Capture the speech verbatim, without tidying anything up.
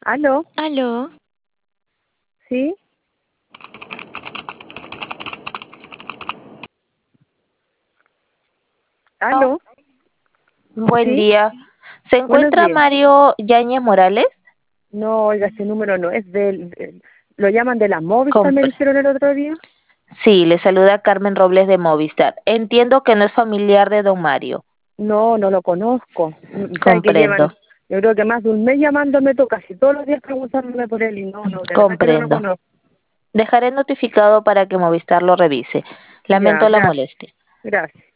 ¿Aló? Aló, ¿Sí? ¿Aló? buen ¿Sí? día. ¿Se Buenos encuentra días. Mario Yáñez Morales? No, oiga, ese número no es del... del- ¿Lo llaman de la Movistar, me Compre. dijeron el otro día? Sí, le saluda Carmen Robles de Movistar. Entiendo que no es familiar de don Mario. No, no lo conozco. Mm, ¿Sabe que llevan, Comprendo, yo creo que más de un mes llamándome, tú casi todos los días preguntándome por él y no, no, de verdad que no lo comprendo. conozco. Dejaré notificado para que Movistar lo revise. Ya, Lamento la gracias, molestia. gracias.